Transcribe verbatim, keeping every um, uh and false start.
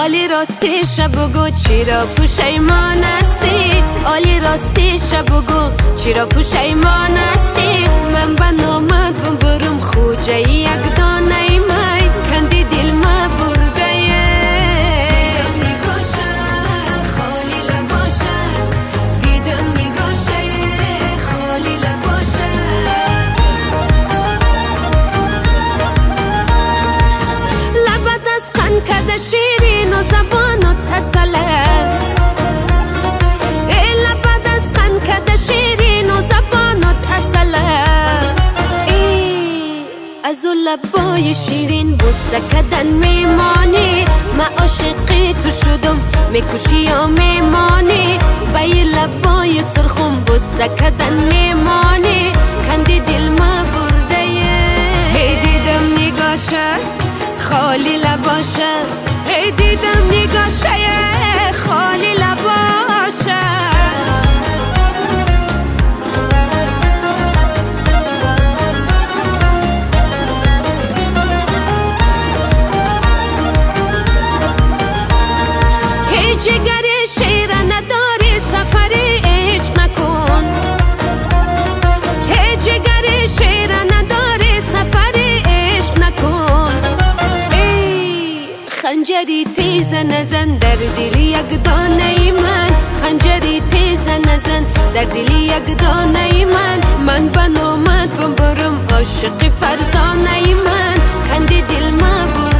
عالی راستی شب بگو چرا پشیمان هستی عالی راستی شب بگو چرا پشیمان هستی من بنامد ببرم خوجه یک دانه می کندی دل ما برده کده شیرین و زبانت اصل است ای لبت از قن کده شیرین و زبانت اصل است ای از اون لبای شیرین بوسه کدن میمانی من عاشقی تو شدم میکشی یا میمانی بای لبای سرخم بوسه کدن میمانی کندی دل ما برده هی دیدم نگاشه خالی لباشه هی دیدم نگاشه خالی لباشه هی جگر شیره نداری سفری عشق نکن هی جگر شیره نداری سفری عشق نکن خنجری تیز نزن در دل یک دانه من خنجری تیز نزن در دل یک دانه من من بنامد ببرم عاشق فرزانه من کندی دل ما